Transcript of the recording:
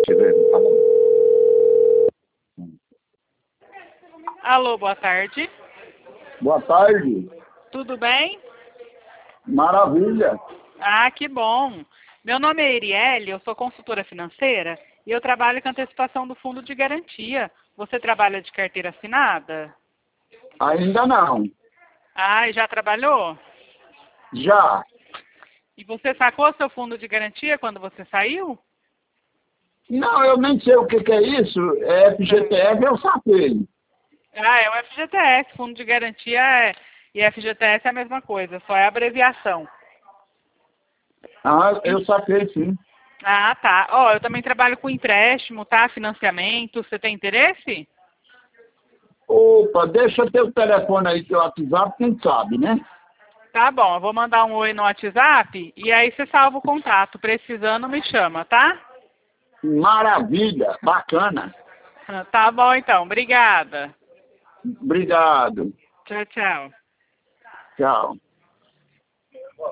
Alô, boa tarde. Boa tarde. Tudo bem? Maravilha. Ah, que bom. Meu nome é Erielle, eu sou consultora financeira e eu trabalho com antecipação do fundo de garantia. Você trabalha de carteira assinada? Ainda não. Ah, e já trabalhou? Já. E você sacou seu fundo de garantia quando você saiu? Não, eu nem sei o que é isso. É FGTS, eu saquei. Ah, é o FGTS, fundo de garantia e FGTS é a mesma coisa, só é abreviação. Ah, eu saquei sim. Ah, tá. Ó, eu também trabalho com empréstimo, tá? Financiamento. Você tem interesse? Opa, deixa teu telefone aí, teu WhatsApp, quem sabe, né? Tá bom, eu vou mandar um oi no WhatsApp e aí você salva o contato. Precisando, me chama, tá? Maravilha, bacana. Tá bom então, obrigada. Obrigado. Tchau, tchau. Tchau.